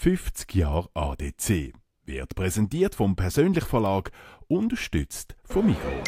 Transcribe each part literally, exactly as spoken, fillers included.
fünfzig Jahre A D C wird präsentiert vom Persönlich Verlag, unterstützt vom Migros.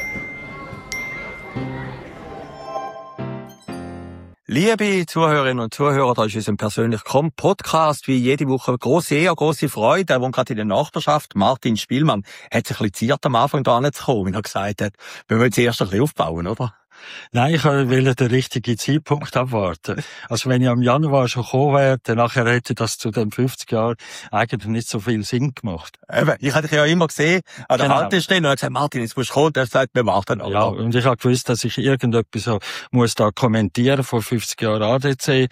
Liebe Zuhörerinnen und Zuhörer, da ist unser persönlich komm Podcast wie jede Woche grosse Ehre, grosse Freude. Er wohnt gerade in der Nachbarschaft. Martin Spielmann hat sich ein bisschen ziert am Anfang da anzukommen, wie er gesagt hat, wir wollen zuerst ein bisschen aufbauen, oder? Nein, ich will den richtigen Zeitpunkt abwarten. Also wenn ich am Januar schon gekommen wäre, dann nachher hätte das zu den fünfzig Jahren eigentlich nicht so viel Sinn gemacht. Eben, ich hatte dich ja immer gesehen, an der Genau. Haltestelle, und er gesagt, Martin, jetzt musst du kommen, der sagt, wir warten noch. Ja, und ich habe gewusst, dass ich irgendetwas so muss da kommentieren vor fünfzig Jahren A D C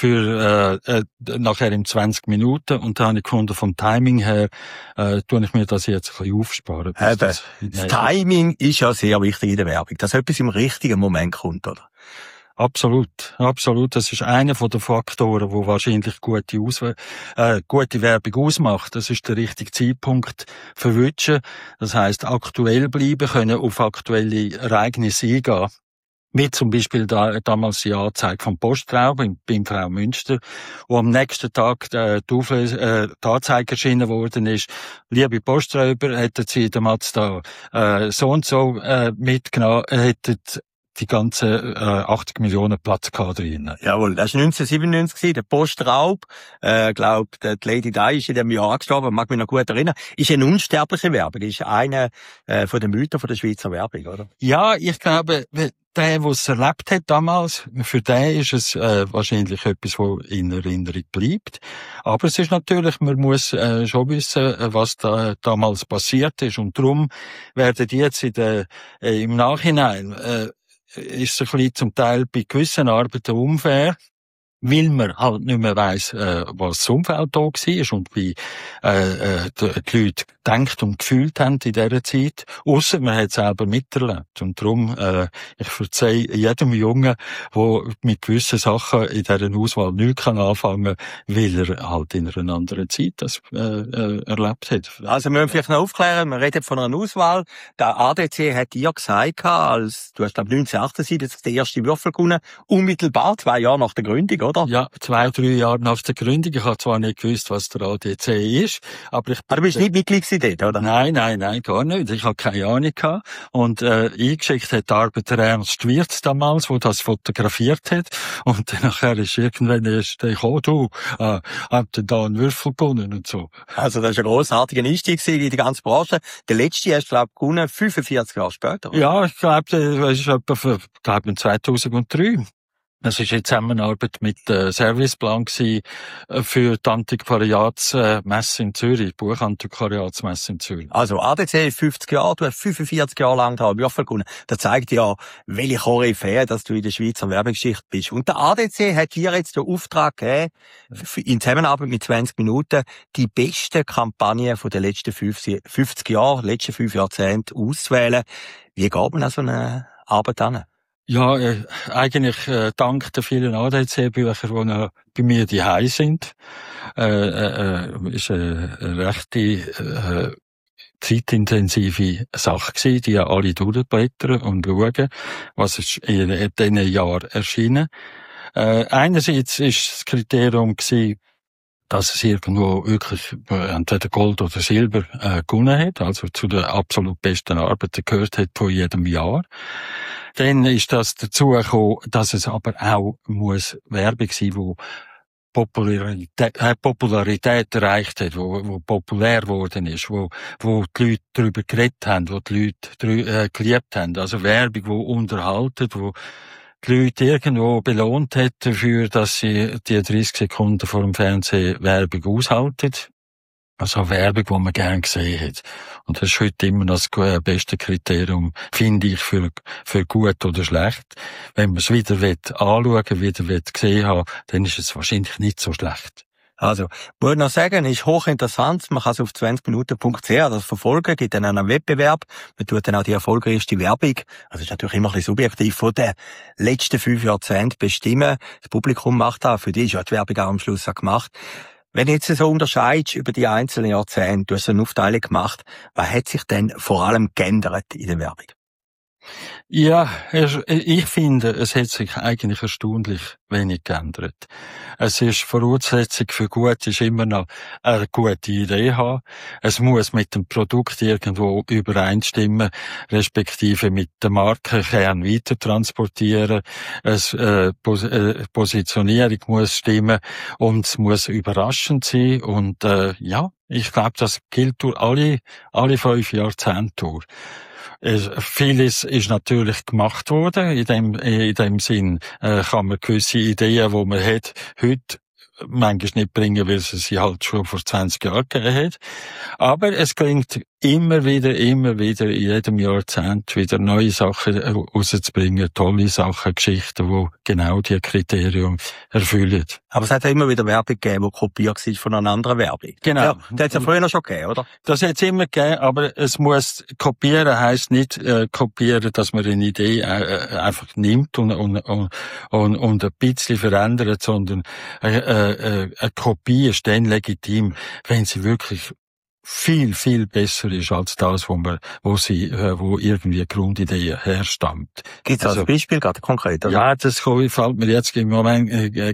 für äh, äh, nachher in zwanzig Minuten, und da habe ich gefunden, vom Timing her äh, tue ich mir das jetzt ein bisschen aufsparen. Eben, Das, das Timing ist ja sehr wichtig in der Werbung, dass etwas im richtigen Moment kommt, oder? Absolut, absolut. Das ist einer von den Faktoren, wo wahrscheinlich gute Auswe äh, gute Werbung ausmacht. Das ist der richtige Zeitpunkt verwünschen. Das heisst, aktuell bleiben können, auf aktuelle Ereignisse eingehen. Wie zum Beispiel da, damals die Anzeige vom Postraub in, beim Frau Münster, wo am nächsten Tag äh, die, Aufles äh, die Anzeige erschienen worden ist. Liebe Posträuber, hätten Sie den Mazda äh, so und so äh, mitgenommen, hätten die ganzen äh, achtzig Millionen Platz gehabt drin. Jawohl, das war neunzehnhundertsiebenundneunzig gewesen, der Postraub. Äh, glaub, die Lady Di ist in dem Jahr gestorben, mag mich noch gut erinnern. Ist eine unsterbliche Werbung, ist einer äh, von den Mythen von der Schweizer Werbung, oder? Ja, ich glaube, der, der es erlebt hat damals, für den ist es äh, wahrscheinlich etwas, was in Erinnerung bleibt. Aber es ist natürlich, man muss äh, schon wissen, was da damals passiert ist. Und darum werden die jetzt in der, äh, im Nachhinein äh, ist es ein bisschen zum Teil bei gewissen Arbeiten unfair, weil man halt nicht mehr weiss, äh, was das Umfeld da war und wie äh, äh, die, die Leute gedacht und gefühlt haben in dieser Zeit. Ausser man hat es selber miterlebt. Und darum, äh, ich verzeihe jedem Jungen, der mit gewissen Sachen in dieser Auswahl nichts kann anfangen, weil er halt in einer anderen Zeit das äh, äh, erlebt hat. Also wir müssen vielleicht noch aufklären, wir reden von einer Auswahl. Der A D C hat dir gesagt, als du hast, glaube ich, neunzehnhundertachtundsiebzig den ersten Würfel gewonnen, unmittelbar zwei Jahre nach der Gründung, oder? Ja, zwei, drei Jahre nach der Gründung. Ich habe zwar nicht gewusst, was der A D C ist, aber ich... Aber du bist nicht Mitglied dort, oder? Nein, nein, nein, gar nicht. Ich habe keine Ahnung gehabt. Und äh, eingeschickt hat die Arbeit der Ernst Wirz damals, der das fotografiert hat. Und dann nachher ist irgendwann erst gekommen, du, äh, habt ihr da einen Würfel gewonnen und so. Also das war ein grossartiger Einstieg in die ganze Branche. Der letzte hast du, glaube ich, gewonnen, fünfundvierzig Jahre später, oder? Ja, ich glaube, das ist etwa für, glaube ich, zweitausenddrei. Das war in Zusammenarbeit mit äh, Serviceplan gewesen, äh, für die Antiquariatsmesse in Zürich, Buchantiquariatsmesse in Zürich. Also A D C ist fünfzig Jahre, du hast fünfundvierzig Jahre lang da Würfel gewonnen. Das zeigt ja, welche Koryphäe, dass du in der Schweizer Werbegeschichte bist. Und der A D C hat dir jetzt den Auftrag gegeben, in Zusammenarbeit mit zwanzig Minuten, die besten Kampagnen von den letzten fünfzig Jahren, letzten fünf Jahrzehnten auszuwählen. Wie geht man an so eine Arbeit an? Ja, äh, eigentlich äh, dank der vielen A D C-Bücher, die noch bei mir daheim sind, äh, äh, ist eine rechte äh, zeitintensive Sache gewesen, die ja alle durchblättern und schauen, was ist in diesen Jahren erschienen. Äh, einerseits ist das Kriterium gewesen, dass es irgendwo wirklich entweder Gold oder Silber äh, gewonnen hat, also zu den absolut besten Arbeiten gehört hat von jedem Jahr. Dann ist das dazu gekommen, dass es aber auch muss Werbung sein, die Popularität, äh, Popularität erreicht hat, wo, wo populär geworden ist, wo, wo die Leute darüber geredet haben, wo die Leute drü- äh, geliebt haben. Also Werbung, die unterhaltet, wo die Leute irgendwo belohnt hat dafür, dass sie die dreißig Sekunden vor dem Fernsehen Werbung aushalten. Also Werbung, die man gern gesehen hat. Und das ist heute immer das beste Kriterium, finde ich, für, für gut oder schlecht. Wenn man es wieder anschauen will, wieder gesehen haben, dann ist es wahrscheinlich nicht so schlecht. Also, muss noch sagen, ist hochinteressant. Man kann es auf zwanzig minuten punkt c h das verfolgen, gibt dann einen Wettbewerb. Man tut dann auch die erfolgreichste Werbung, also ist natürlich immer ein bisschen subjektiv, von den letzten fünf Jahrzehnten bestimmen. Das Publikum macht das, für die ist ja die Werbung auch am Schluss auch gemacht. Wenn du jetzt so unterscheidest über die einzelnen Jahrzehnte, du hast eine Aufteilung gemacht, was hat sich denn vor allem geändert in der Werbung? Ja, ich finde, es hat sich eigentlich erstaunlich wenig geändert. Es ist Voraussetzung für gut, ist immer noch eine gute Idee haben. Es muss mit dem Produkt irgendwo übereinstimmen, respektive mit der Markenkern weiter transportieren. Es, äh, Pos- äh, Positionierung muss stimmen und es muss überraschend sein. Und äh, ja, ich glaube, das gilt durch alle, alle fünf Jahrzehnte durch. Es, vieles ist natürlich gemacht worden. In dem, in dem Sinn äh, kann man gewisse Ideen, die man hat, heute manchmal nicht bringen, weil es sie halt schon vor zwanzig Jahren gegeben hat. Aber es gelingt immer wieder, immer wieder, in jedem Jahrzehnt wieder neue Sachen rauszubringen, tolle Sachen, Geschichten, die genau die Kriterien erfüllen. Aber es hat ja immer wieder Werbung gegeben, die kopiert war von einer anderen Werbung. Genau. Ja, das hat es ja früher noch schon gegeben, oder? Das hat es immer gegeben, aber es muss kopieren heisst nicht äh, kopieren, dass man eine Idee äh, einfach nimmt und, und, und, und, und ein bisschen verändert, sondern äh, äh, eine Kopie ist dann legitim, wenn sie wirklich viel, viel besser ist als das, wo man, wo sie, äh, wo irgendwie eine Grundidee herstammt. Gibt es also ein Beispiel gerade konkret? Oder? Ja, das fällt mir jetzt im Moment äh,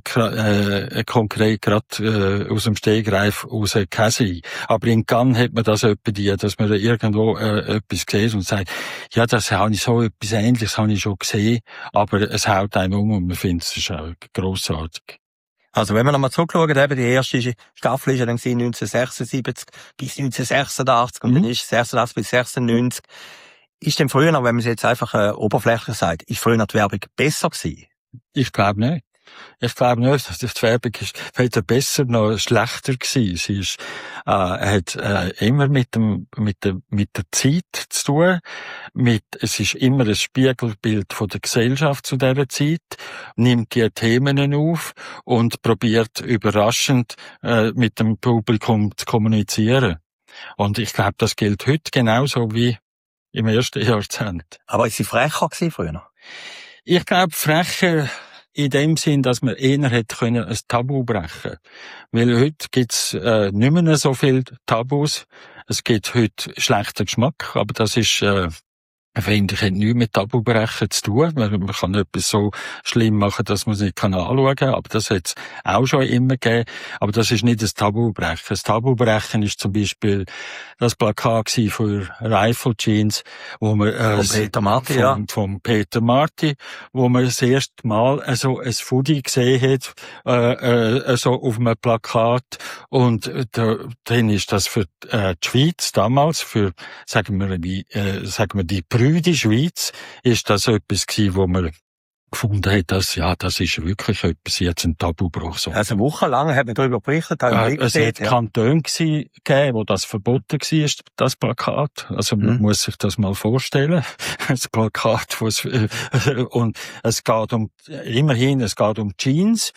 äh, konkret gerade äh, aus dem Stegreif aus Käse. Aber in Cannes hat man das etwa die, dass man irgendwo äh, etwas sieht und sagt, ja, das habe ich so etwas Ähnliches habe ich schon gesehen, aber es haut einem um und man findet es ist auch grossartig. Also, wenn wir nochmal zurückschauen, eben die erste Staffel ist ja dann neunzehnhundertsechsundsiebzig bis neunzehnhundertsechsundachtzig und mhm. dann ist sechsundachtzig bis sechsundneunzig. Ist denn früher noch, wenn man es jetzt einfach äh, oberflächlich sagt, ist früher noch die Werbung besser gewesen? Ich glaube nicht. Ich glaube nicht, dass die Werbung ist weder besser noch schlechter gewesen. Sie ist, äh, hat äh, immer mit dem, mit der, mit der Zeit zu tun. Mit, es ist immer ein Spiegelbild von der Gesellschaft zu dieser Zeit, nimmt die Themen auf und probiert überraschend äh, mit dem Publikum zu kommunizieren. Und ich glaube, das gilt heute genauso wie im ersten Jahrzehnt. Aber ist sie frecher gewesen früher noch? Ich glaube, frecher in dem Sinn, dass man eher hätte können ein Tabu brechen. Weil heute gibt's äh, nicht mehr so viel Tabus. Es gibt heute schlechten Geschmack, aber das ist, äh, finde ich, hat nichts mit Tabubrechen zu tun. Man, man kann etwas so schlimm machen, dass man es nicht kann anschauen kann, aber das hat es auch schon immer gegeben. Aber das ist nicht das Tabubrechen. Das Tabubrechen ist zum Beispiel das Plakat für Rifle Jeans, wo man, äh, von Peter Marty, von, ja. Von Peter Marty, wo man das erste Mal äh, so ein Foodie gesehen hat, äh, äh, so auf einem Plakat. Und äh, da, dann ist das für äh, die Schweiz damals, für, sagen wir, die, äh, sagen wir, die Brüde Schweiz, ist das etwas gewesen, wo man gefunden hat, dass, ja, das ist wirklich etwas, jetzt ein Tabubruch. So. Also wochenlang hat man darüber berichtet, haben äh, Es hat ja. Kantone gegeben, wo das verboten war, das Plakat. Also man mhm. muss sich das mal vorstellen. Das Plakat, wo es, äh, und es geht um, immerhin, es geht um Jeans.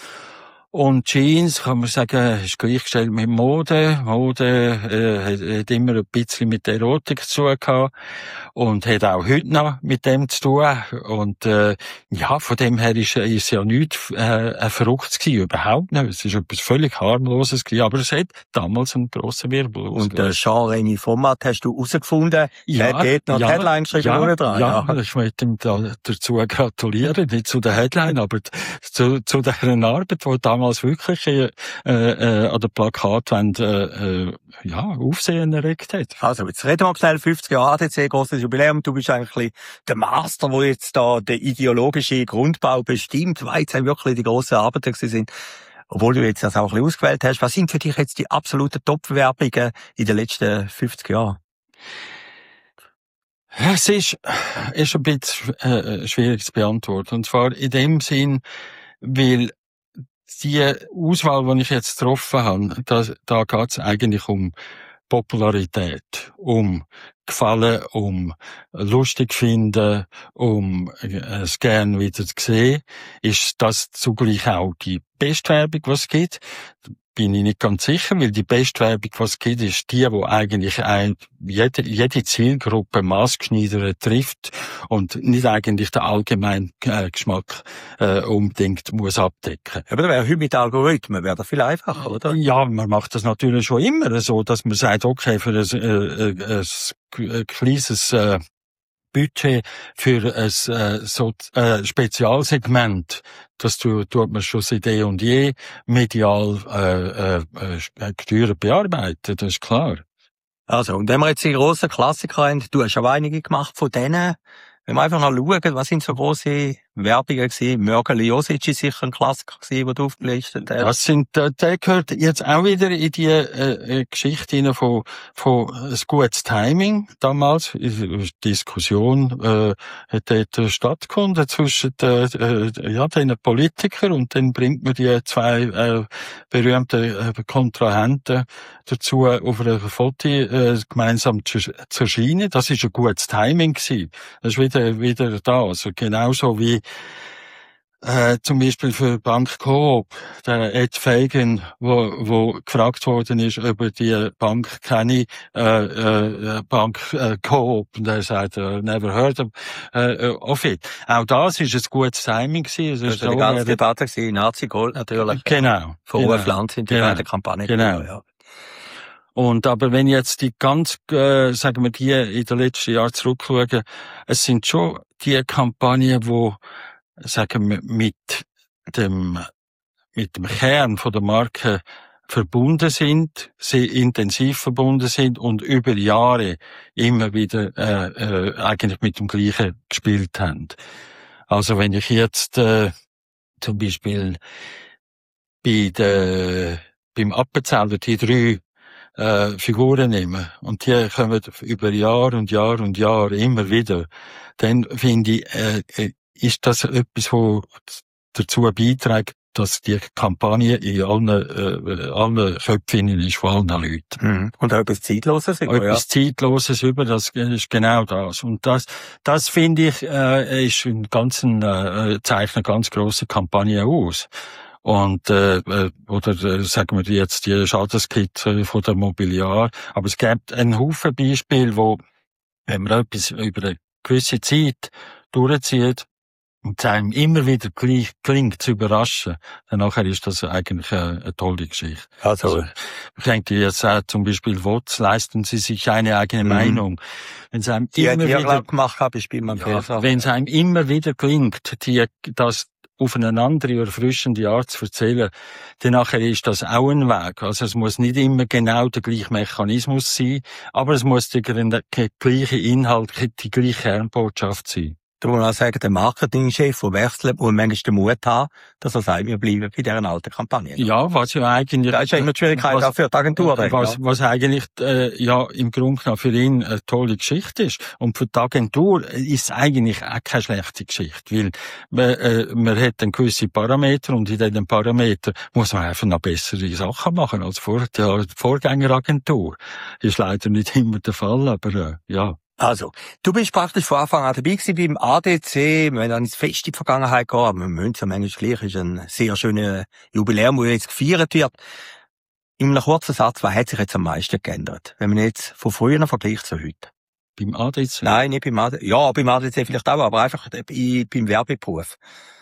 Und Jeans, kann man sagen, ist gleichgestellt mit Mode. Mode äh, hat, hat immer ein bisschen mit Erotik zu tun gehabt und hat auch heute noch mit dem zu tun. Und äh, ja, von dem her ist, ist ja nichts äh, verrückt gewesen, überhaupt nicht. Es ist etwas völlig harmloses gewesen, aber es hat damals einen grossen Wirbel ausgelöst. Und der Jean-René Format hast du herausgefunden? Ja, er hat dort noch ja, die Headline geschrieben ja, ohne dran. Ja, ja, ich möchte ihm da, dazu gratulieren, nicht zu der Headline, aber zu, zu deren Arbeit, die damals wirklich äh, äh, an der Plakatwand äh, äh, ja, Aufsehen erregt hat. Also, jetzt reden wir schnell fünfzig Jahre A D C, grosses Jubiläum. Du bist eigentlich der Master, der jetzt da den ideologischen Grundbau bestimmt, weil es wirklich die grossen Arbeiten sind. Obwohl du jetzt das auch ein bisschen ausgewählt hast. Was sind für dich jetzt die absoluten Top-Werbungen in den letzten fünfzig Jahren? Es ist, ist ein bisschen äh, schwierig zu beantworten. Und zwar in dem Sinn, weil die Auswahl, die ich jetzt getroffen habe, da, da geht es eigentlich um Popularität, um Gefallen, um lustig finden, um es gern wieder zu sehen. Ist das zugleich auch die beste Werbung, was es gibt? Bin ich nicht ganz sicher, weil die beste Werbung, was es gibt, ist die, die eigentlich ein, jede, jede Zielgruppe maßgeschneidert trifft und nicht eigentlich den allgemeinen äh, Geschmack äh, unbedingt muss abdecken. Aber das wäre heute mit Algorithmen, wäre das viel einfacher, oder? Ja, man macht das natürlich schon immer so, dass man sagt, okay, für ein, äh, äh, ein kleines äh, Budget für ein äh, so, äh, Spezialsegment. Das tut, tut man schon seit eh und je medial äh, äh, äh, gesteuert bearbeiten, das ist klar. Also, und wenn wir jetzt die grossen Klassiker haben, du hast ja einige gemacht von denen, wenn wir einfach noch schauen, was sind so grosse Werbungen gewesen? Mörgeli Josic ist sicher ein Klassiker gewesen, den du aufgelistet hast. Das sind, äh, der gehört jetzt auch wieder in die äh, Geschichte hinein von, von ein gutes Timing damals. Diskussion äh, hat dort stattgefunden zwischen äh, äh, ja, den Politikern, und dann bringt man die zwei äh, berühmten äh, Kontrahenten dazu, auf einer Foto äh, gemeinsam zu, zu erscheinen. Das ist ein gutes Timing gewesen. Das ist wieder, wieder da. Also genauso wie Äh, zum Beispiel für Bank Coop, der Ed Fagan, wo, wo gefragt worden ist, ob er die Bank kenne, äh, äh, Bank äh, Coop, und er sagt, uh, never heard of, äh, of it. Auch das ist ein gutes Timing gewesen. Das war die ganze Debatte gewesen, Nazi Gold natürlich. Genau. Von genau, Uwe Pflanz in die genau, beiden Kampagnen. Genau. Ja. Und aber wenn jetzt die ganz, äh, sagen wir, die in den letzten Jahren zurückschauen, es sind schon die Kampagnen, wo, sagen wir, mit dem, mit dem Kern von der Marke verbunden sind, sehr intensiv verbunden sind und über Jahre immer wieder, äh, äh, eigentlich mit dem Gleichen gespielt haben. Also wenn ich jetzt, äh, zum Beispiel bei der, beim Appenzeller die drei äh, Figuren nehmen und die kommen über Jahr und Jahr und Jahr immer wieder, dann finde ich, äh, ist das etwas, was dazu beiträgt, dass die Kampagne in allen, äh, allen Köpfen ist, von allen Leuten. Mhm. Und auch etwas Zeitloses über, Etwas ja. Zeitloses über, das ist genau das. Und das, das finde ich, äh, ist ein ganzen, äh, zeichnet eine ganz grosse Kampagne aus. Und, äh, oder, äh, sagen wir jetzt die Schadenskit von der Mobiliar. Aber es gibt einen Haufen Beispiele, wo, wenn man etwas über eine gewisse Zeit durchzieht, und es einem immer wieder gleich klingt zu überraschen, dann nachher ist das eigentlich eine, eine tolle Geschichte. Also, Also, ich denke jetzt auch zum Beispiel, Wots, leisten Sie sich eine eigene Mhm. Meinung. Wenn es einem die hat immer ich wieder, auch gemacht, habe ich bei meinem ja, wenn es einem immer wieder klingt, die, das auf eine andere, erfrischende Art zu erzählen, dann nachher ist das auch ein Weg. Also es muss nicht immer genau der gleiche Mechanismus sein, aber es muss der, der gleiche Inhalt, die gleiche Kernbotschaft sein. Da muss man auch sagen, der Marketingchef, der wechselt, muss manchmal den Mut haben, dass er sagt, wir bleiben bei dieser alten Kampagne. Ja, was ja eigentlich... Da ist ja immer die Schwierigkeit was, auch für die Agentur. Was, ja. was eigentlich, äh, ja, im Grunde genommen für ihn eine tolle Geschichte ist. Und für die Agentur ist es eigentlich auch keine schlechte Geschichte, weil man, äh, man hat dann gewisse Parameter und in diesen Parametern muss man einfach noch bessere Sachen machen als vor der Vorgängeragentur. Ist leider nicht immer der Fall, aber äh, ja. Also, du bist praktisch von Anfang an dabei gewesen beim A D C, wenn dann ins Fest in die Vergangenheit gehen, aber wir müssen ja manchmal gleich, ist ein sehr schöner Jubiläum, wo jetzt gefeiert wird. In einem kurzen Satz, was hat sich jetzt am meisten geändert? Wenn man jetzt von früher vergleicht zu heute. Beim A D C? Nein, nicht beim A D C. Ja, beim A D C vielleicht auch, aber einfach bei, beim Werbeberuf.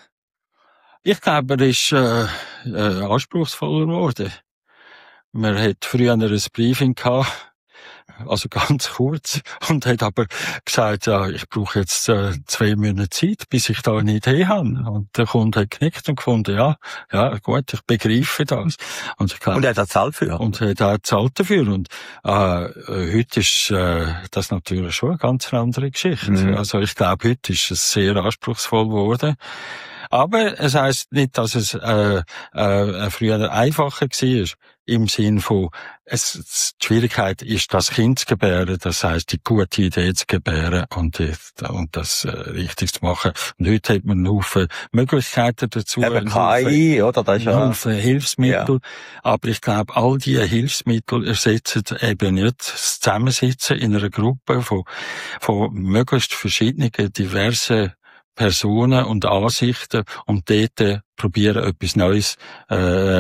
Ich glaube, er ist äh, äh, anspruchsvoller geworden. Man hat früher ein Briefing gehabt, also ganz kurz, und hat aber gesagt, ja, ich brauche jetzt äh, zwei Monate Zeit, bis ich da eine Idee habe. Und der Kunde hat genickt und gefunden, ja, ja, gut, ich begreife das. Und, ich glaub, und er hat auch gezahlt für. Und er hat auch gezahlt dafür. Und äh, heute ist äh, das natürlich schon eine ganz andere Geschichte. Mhm. Also ich glaube, heute ist es sehr anspruchsvoll geworden. Aber es heisst nicht, dass es äh, äh, früher einfacher war. Im Sinn von, es, die Schwierigkeit ist, das Kind zu gebären, das heisst, die gute Idee zu gebären und, die, und das äh, richtig zu machen. Und heute hat man einen Haufen Möglichkeiten dazu. Eben K I, oder? Das ist ja einen Haufen Hilfsmittel. Ja. Aber ich glaube, all diese Hilfsmittel ersetzen eben nicht das Zusammensitzen in einer Gruppe von, von möglichst verschiedenen, diversen Personen und Ansichten und dort probieren, etwas Neues äh,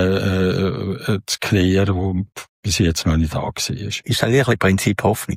äh, zu kreieren, wo bis jetzt noch nicht da war. Ist das eigentlich ein Prinzip Hoffnung?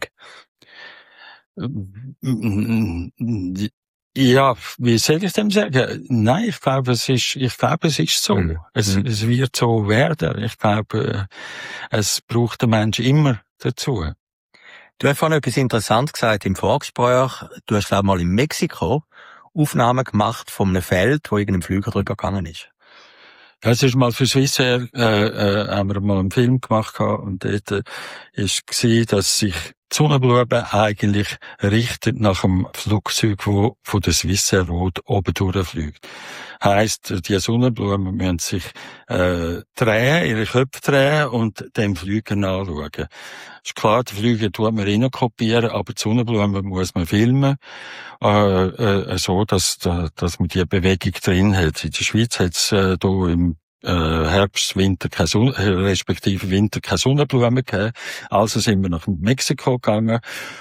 Ja, wie soll ich dem sagen? Nein, ich glaube, es ist, ich glaube, es ist so. Mhm. Es, es wird so werden. Ich glaube, es braucht der Mensch immer dazu. Du hast vorhin etwas Interessantes gesagt im Vorgespräch. Du hast, glaube ich, mal in Mexiko Aufnahmen gemacht von einem Feld, wo irgendein Flüger drüber gegangen ist. Ja, es ist mal für Swissair, äh, äh, haben wir mal einen Film gemacht und dort äh, ist gesehen, dass sich die Sonnenblume eigentlich richtet nach dem Flugzeug, wo von der Swissair oben durchfliegt. Heisst, die Sonnenblumen müssen sich äh, drehen, ihre Köpfe drehen und dem Flüger anschauen. Ist klar, die Flüge tut man rein kopieren, aber die Sonnenblumen muss man filmen, äh, äh, so, dass, dass man die Bewegung drin hat. In der Schweiz hat es äh, hier im äh, Herbst, Winter, keine Sonne, respektive Winter keine Sonnenblumen gegeben. Also sind wir nach Mexiko gegangen.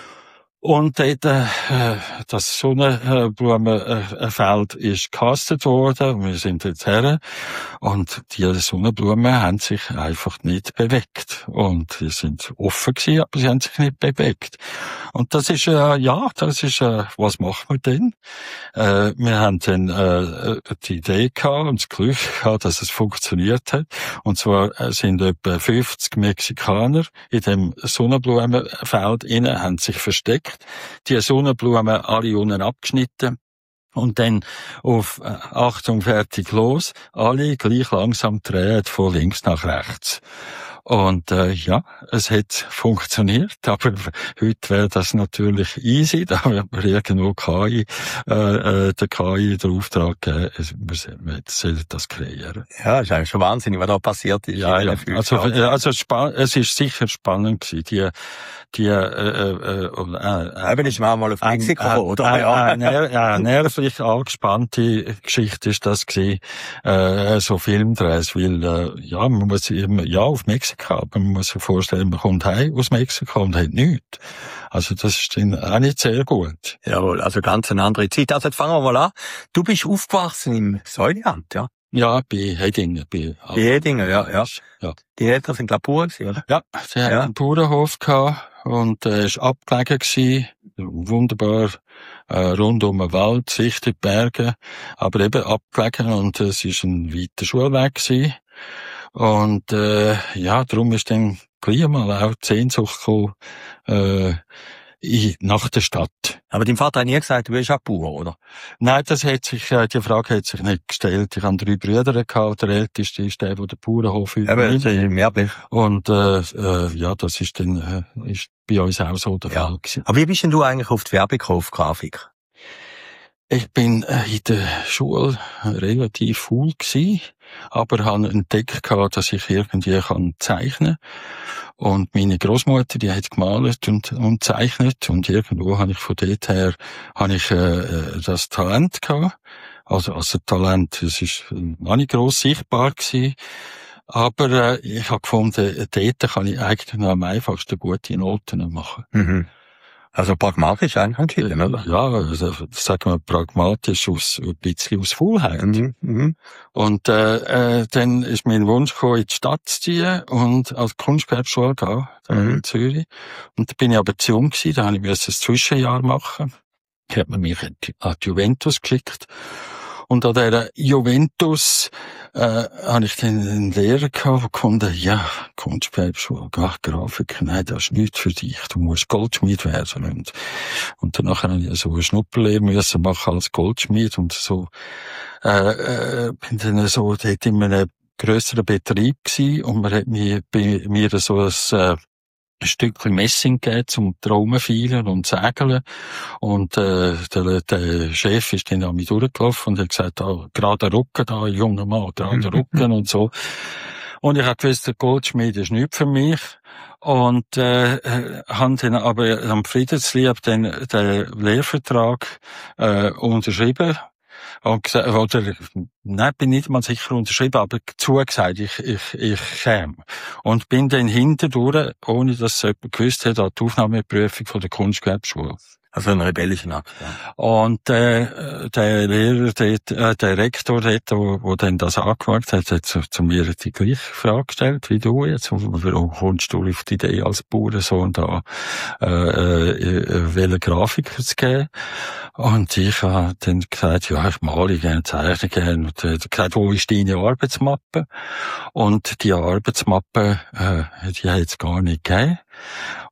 Und dort, äh, das Sonnenblumenfeld ist gecastet worden. Wir sind jetzt her. Und die Sonnenblumen haben sich einfach nicht bewegt. Und die sind offen gewesen, aber sie haben sich nicht bewegt. Und das ist, äh, ja, das ist, äh, was machen wir denn? Äh, wir haben dann, äh, die Idee gehabt und das Glück gehabt, dass es funktioniert hat. Und zwar äh, sind etwa fünfzig Mexikaner in dem Sonnenblumenfeld innen, haben sich versteckt. Die Sonnenblumen alle unten abgeschnitten und dann auf äh, Achtung, fertig, los, alle gleich langsam drehen von links nach rechts. Und äh, ja, es hat funktioniert, aber heute wäre das natürlich easy, da wird man irgendwo K I, äh, äh, der K I den Auftrag geben, wir sollen das kreieren. Ja, ist eigentlich schon wahnsinnig, was da passiert ist. Ja, ja. Also, also es ist sicher spannend gewesen, die die äh, äh, äh, Eben ist man mal auf Mexiko, äh, oder? Äh, ja. Äh, ner ja, nervlich angespannte Geschichte ist das gewesen, äh, so Filmdrehs, weil äh, ja, man muss eben, ja, auf Mexiko, aber man muss sich vorstellen, man kommt heim aus Mexiko und hat nichts. Also das ist dann auch nicht sehr gut. Jawohl, also ganz eine andere Zeit. Also jetzt fangen wir mal an. Du bist aufgewachsen im Säuleamt, ja? Ja, bei Hedingen. Bei, bei Hedingen, ja, ja. ja. Die Eltern sind Labor gewesen, oder? Ja, sie ja. hatten einen Bauernhof gehabt und er äh, ist abgelegen gewesen, wunderbar äh, rund um den Wald, Sicht in die Berge, aber eben abgelegen und es ist ein weiter Schulweg gewesen. Und äh, ja, darum ist dann gleich mal auch die Sehnsucht gekommen, äh, in, nach der Stadt. Aber dein Vater hat nie gesagt, du bist auch Bauer, oder? Nein, das hat sich, äh, die Frage hat sich nicht gestellt. Ich habe drei Brüder gehabt. Der älteste ist der, der den Bauernhof übernimmt. Ja, und äh, äh, ja, das ist dann äh, ist bei uns auch so der ja. Fall gewesen. Aber wie bist denn du eigentlich auf die Werbung gekommen, auf Grafik? Ich bin äh, in der Schule relativ faul gewesen, aber habe entdeckt, dass ich irgendwie kann zeichnen kann. Und meine Großmutter, die hat gemalt und, und zeichnet. Und irgendwo habe ich von dort her, habe ich, äh, das Talent gehabt. Also, also Talent, das ist noch nicht gross sichtbar gewesen. Aber, äh, ich habe gefunden, dort kann ich eigentlich noch am einfachsten gute Noten machen. Mhm. Also pragmatisch eingeschrieben, oder? Ja, also, sagen wir pragmatisch aus, ein bisschen aus Faulheit. Mhm, mhm. Und, äh, äh, dann ist mein Wunsch gekommen, in die Stadt zu ziehen und als Kunstgewerbeschule gehen, mhm. in Zürich. Und da bin ich aber zu jung gewesen, da habe ich ein Zwischenjahr machen. Ich habe mich an die Juventus geschickt. Und an dieser Juventus äh, habe ich dann einen Lehrer gehabt, der gefunden, ja, Kunstgewerbeschule, ach, Grafik, nein, das ist nichts für dich, du musst Goldschmied werden. Und, und danach habe ich so eine Schnupperlehre müssen machen als Goldschmied und so, äh, äh, bin dann so dort in einem grösseren Betrieb gewesen und man hat mir, bei mir so ein, äh, ein Stückchen Messing gegeben zum Traumenfeilen und Sägeln. Und äh, der, der Chef ist dann an mich durchgelaufen und hat gesagt, ah, gerade Rücken da, junger Mann, gerade Rücken und so. Und ich habe gewusst, der Goldschmied ist nichts für mich. Und äh, äh, haben dann aber am Friedenslieb den, den Lehrvertrag äh, unterschrieben. Und gesagt, oder, nein, bin nicht mal sicher unterschrieben, aber zugesagt, ich, ich, ich käme. Und bin dann hintendurch, ohne dass es jemand gewusst hat, an die Aufnahmeprüfung von der Kunstgewerbeschule. Also ein rebellischen Akt, ja. Und äh, der Lehrer, dort, äh, der Rektor dort, wo, wo dann das angeschaut hat, hat zu, zu mir die gleiche Frage gestellt wie du jetzt. Warum kommst du auf die Idee, als Bauernsohn da äh, äh, welche Grafiker zu geben? Und ich habe dann gesagt, ja, ich male gerne, zeichne gerne. Und er hat gesagt, wo ist deine Arbeitsmappe? Und die Arbeitsmappe, äh, die hat es gar nicht gegeben.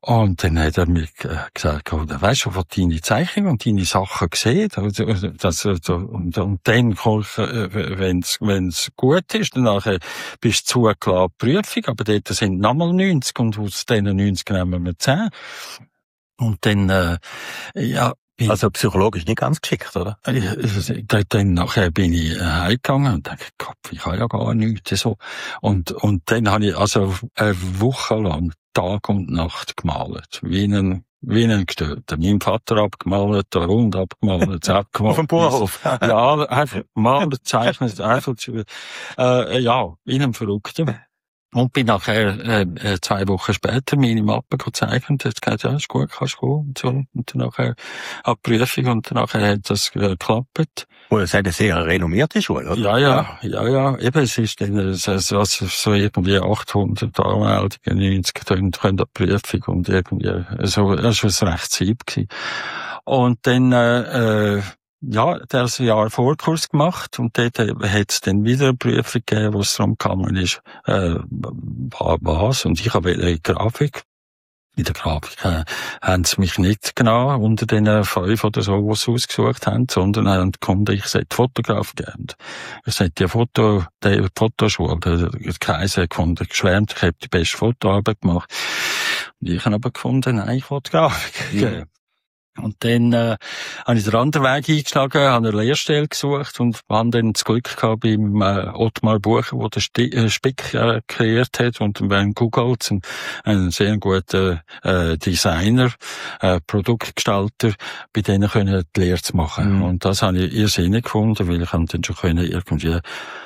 Und dann hat er mir gesagt, oh, weisst du, was deine Zeichnungen und deine Sachen gesehen? Das, und, und dann, wenn's, wenn's gut ist, dann nachher bist du zugelassen, Prüfung, aber dort sind nochmal neunzig und aus diesen neunzig nehmen wir zehn. Und dann, äh, ja, also psychologisch nicht ganz geschickt, oder? Dann, dann nachher bin ich heimgegangen und dachte, Gott, ich habe ja gar nichts so. Und, und dann habe ich also eine Woche lang Tag und Nacht gemalt. Wie ein, wie ein Gestörter. Mein Vater abgemalt, der Hund abgemalt, abgemalt. Auf dem Bauernhof. Ja, einfach malen, zeichnen, einfach zu, äh, ja, wie ein Verrückter. Und bin nachher, äh, zwei Wochen später meine Mappe gezeichnet, hat gesagt, ja, ist gut, kannst du gehen, und so. Und dann nachher, ab Prüfung, und dann nachher hat das äh, geklappt. Oh, das ist eine sehr renommierte Schule, oder? Ja, ja, ja, ja, eben, es ist dann, es ist also so irgendwie achthundert Anmeldungen, neunzig können, können an die Prüfung, und irgendwie, so, das war ein recht Sieb gewesen. Und dann, äh, äh, ja, der hat ein Jahr Vorkurs gemacht und dort hat es dann wieder eine Prüfung gegeben, wo es darum gegangen ist, äh, was, und ich habe eine Grafik. In der Grafik äh, haben sie mich nicht genommen unter den fünf oder so, die sie ausgesucht haben, sondern haben gefunden, ich sollte Fotograf geben. Ich sollte die Foto, die Fotoschule, der, der Kaiser hat gefunden, geschwärmt, ich habe die beste Fotoarbeit gemacht. Und ich habe aber gefunden, nein, ich wollte Grafik geben. Ja. Und dann äh, habe ich den anderen Weg eingeschlagen, habe eine Lehrstelle gesucht und habe dann das Glück gehabt beim äh, Ottmar Bucher, der den Sti- äh, Spick äh, kreiert hat, und beim Google, ein, ein sehr guter äh, Designer, äh, Produktgestalter, bei denen können die Lehre zu machen. Mhm. Und das habe ich irrsinnig gefunden, weil ich dann schon können irgendwie im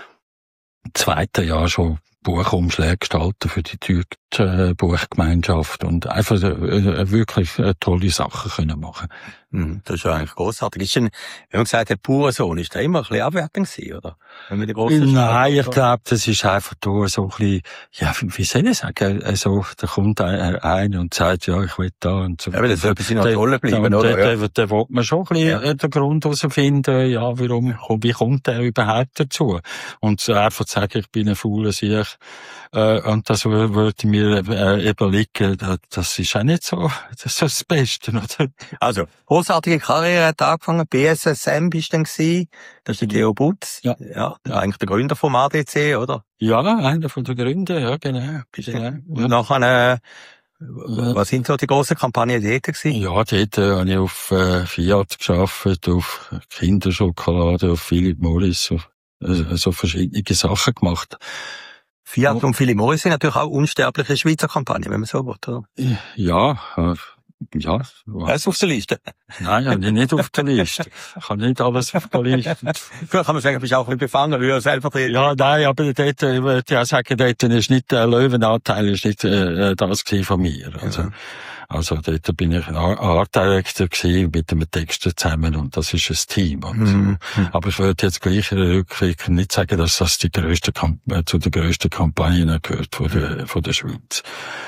zweiten Jahr schon Buchumschläge gestalten für die deutsche Buchgemeinschaft und einfach äh, wirklich äh, tolle Sachen können machen. Mm, das ist ja eigentlich grossartig. Ist denn, wenn man gesagt hat, Bauernsohn, ist da immer ein bisschen abwertend gewesen, oder? Wenn man die grosse Nein, ich glaube, das ist einfach da so ein bisschen, ja, wie soll ich sagen, also, da kommt einer und sagt, ja, ich will da und so. Ja, aber das soll ein bisschen noch toll bleiben, oder? oder? Da, da, da will man schon ein bisschen ja. den Grund herausfinden, ja, warum, wie kommt der überhaupt dazu? Und einfach zu sagen, ich bin ein fauler Sieg, äh, und das würde ich mir äh, überlegen, das ist auch nicht so, das ist das Beste, oder? Also, großartige Karriere hat angefangen, B S S M bist du dann gewesen, das ist der Theo Butz, ja. ja, eigentlich der Gründer vom A D C, oder? Ja, einer von den Gründern, ja, genau. genau. Und nachher, äh, was sind so die grossen Kampagnen dort gewesen? Ja, dort äh, habe ich auf äh, Fiat gearbeitet, auf Kinderschokolade, auf Philip Morris, auf, äh, so verschiedene Sachen gemacht. Fiat und Philip Morris sind natürlich auch unsterbliche Schweizer Kampagnen, wenn man so will, oder? Ja, äh, ja. Er ist auf der Liste. Nein, ja, nicht auf der Liste. Ich habe nicht alles auf der Liste. Vielleicht kann man sagen, du bist auch ein bisschen befangen, weil du selber drin. Ja, nein, aber dort, ich würde ja sagen, dort ist nicht, der Löwenanteil ist nicht, äh, das gewesen von mir. Also, ja. Also, dort bin ich ein Art Director gewesen, mit dem Texter zusammen, und das ist ein Team. Und mhm. so. Aber ich würde jetzt gleich rückwirkend nicht sagen, dass das die grösste, äh, zu den grössten Kampagnen gehört von der, von der Schweiz.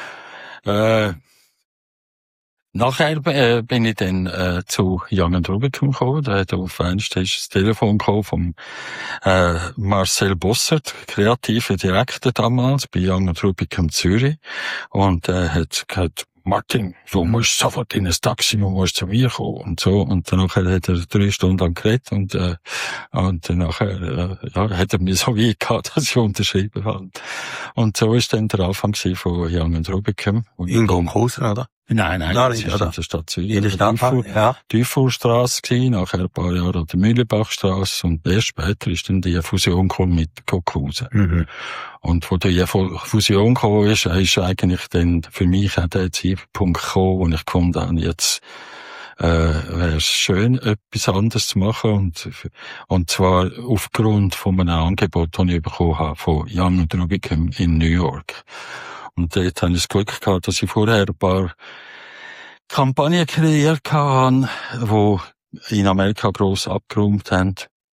Äh, Nachher äh, bin ich dann äh, zu Young and Rubicam gekommen. Da hat auf einmal das Telefon gekommen vom äh, Marcel Bossert, kreativer Direktor damals bei Young and Rubicam Zürich. Und er äh, hat gesagt, Martin, du musst sofort in ein Taxi, du musst zu mir kommen und so. Und dann nachher hat er drei Stunden lang geredet und, äh, und dann nachher, äh, ja, hat er mir so weit gehabt, dass ich unterschrieben habe. Und so ist dann der Anfang von Young and Rubicam. In Gomkhausen, oder? Nein, nein, nein, das ist in der Stadt Zürich. In der Stadt, ja. Tiefurstrasse gewesen, nachher ein paar Jahre an der Mühlenbachstrasse, und erst später ist dann die Fusion gekommen mit Gomkhausen. Mhm. Und wo die Fusion gekommen ist, ist eigentlich dann für mich auch der Zeitpunkt gekommen, wo ich gefunden habe, jetzt äh, wäre es schön, etwas anderes zu machen, und und zwar aufgrund von einem Angebot, das ich bekommen habe von Young and Rubicam in New York. Und dort habe ich das Glück gehabt, dass ich vorher ein paar Kampagnen kreiert habe, die in Amerika gross abgeräumt haben.